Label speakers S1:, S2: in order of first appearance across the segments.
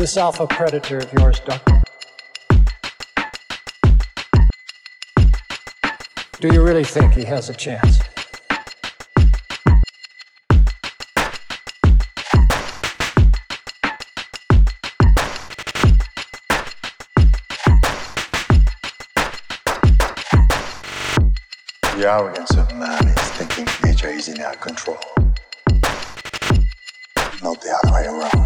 S1: This alpha predator of yours, Doctor. Do you really think he has a chance?
S2: The arrogance of man is thinking nature is in our control, not the other way around.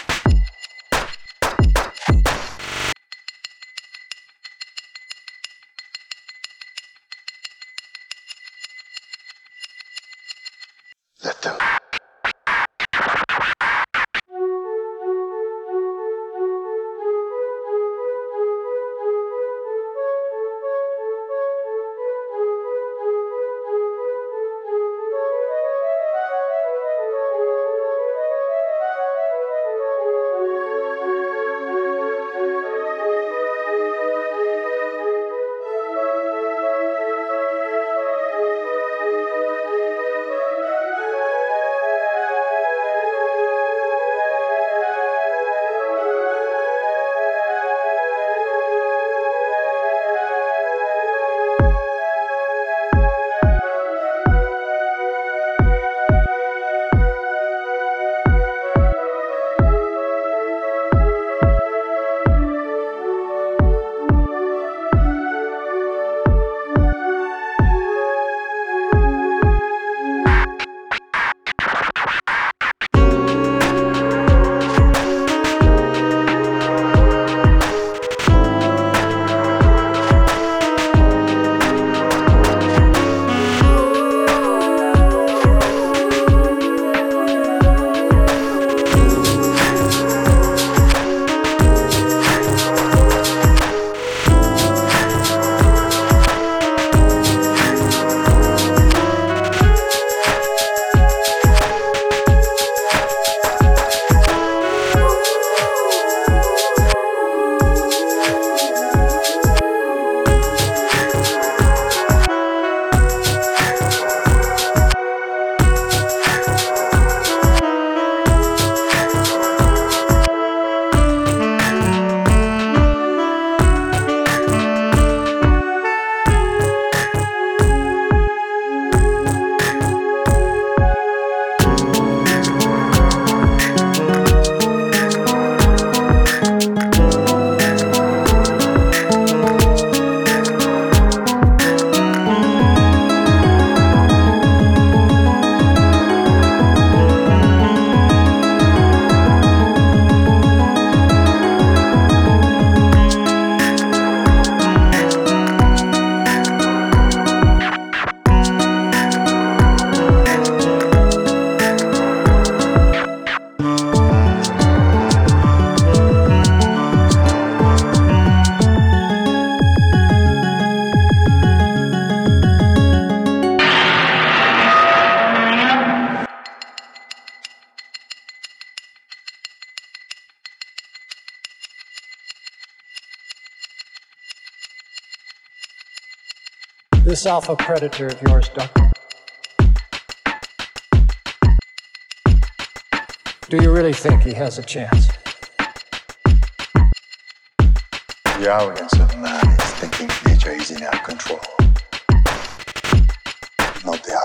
S2: Let them.
S1: This alpha predator of yours, Doctor. Do you really think he has a chance?
S2: The arrogance of man is thinking nature is in our control, not the